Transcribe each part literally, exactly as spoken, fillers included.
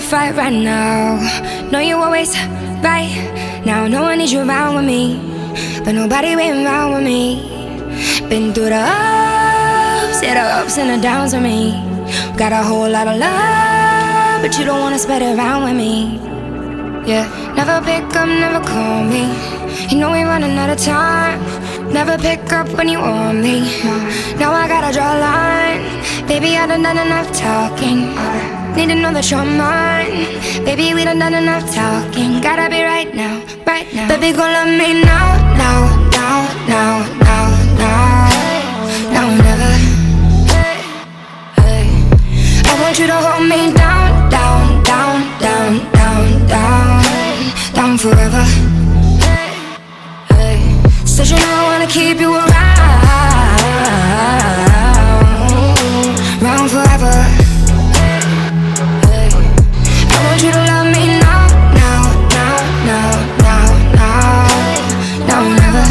fight right now. Know you always right. Now no one needs you around with me, but nobody been around with me. Been through the ups, yeah, the ups and the downs with me. Got a whole lot of love, but you don't wanna spread it around with me. Yeah, never pick up, never call me. You know we running out of time. Never pick up when you want me. Now I gotta draw a line. Baby, I done done enough talking. Need to know that you're mine. Baby, we done done enough talking. Gotta be right now, right now. Baby, gon' love me now, now, now, now, now, now. Now or never. Hey, hey. I want you to hold me down, down, down, down, down, down, down forever. Hey, hey. Said you know I wanna keep you around, around forever. I want you to love me now, now, now, now, now, now, now or never.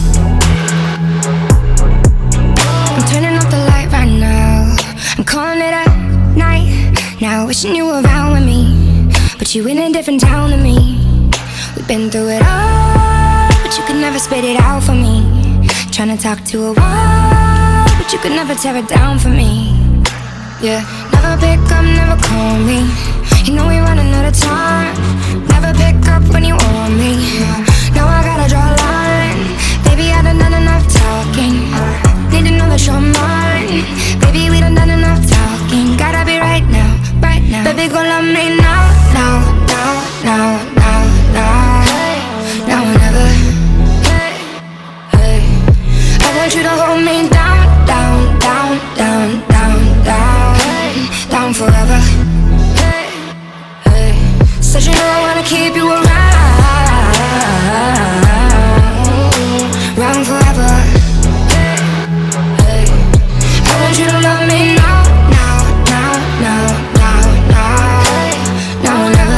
I'm turning off the light right now. I'm calling it a night. Now wishing you were around with me, but you in a different town than me. We've been through it all, but you could never spit it out for me. Trying to talk to a wall, but you could never tear it down for me. Yeah, never pick up, never call me. You know we running out of time. Never pick up when you want me. Now I gotta draw a line. Baby, I done done enough talking. Need to know that you're mine. Baby, we done done enough talking. Gotta be right now, right now. Baby, gon' love me now, now, now, now, now, now, now or never. Hey, hey. I want you to hold me down, down, down, down, down, down, down forever. Said you know I wanna keep you around, around forever. Hey, hey. I want you to love me now, now, now, now, now, now, now or never.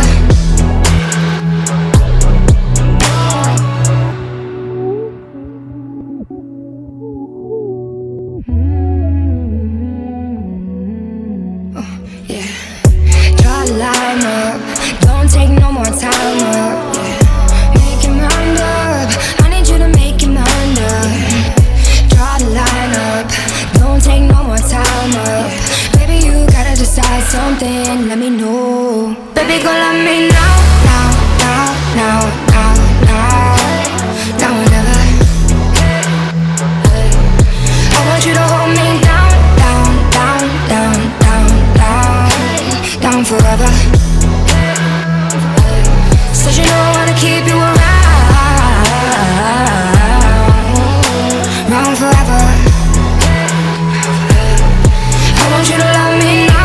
Oh, yeah. Draw a line up. Don't take no more time up, yeah. Make your mind up. I need you to make your mind up. Draw the line up. Don't take no more time up. Baby, you gotta decide something. Let me know. Baby, gon' love me now, now, now, now, now, now, now or never. Hey, I want you to hold me down, down, down, down, down, down, down forever. Said you know I wanna keep you around, around forever. I want you to love me now.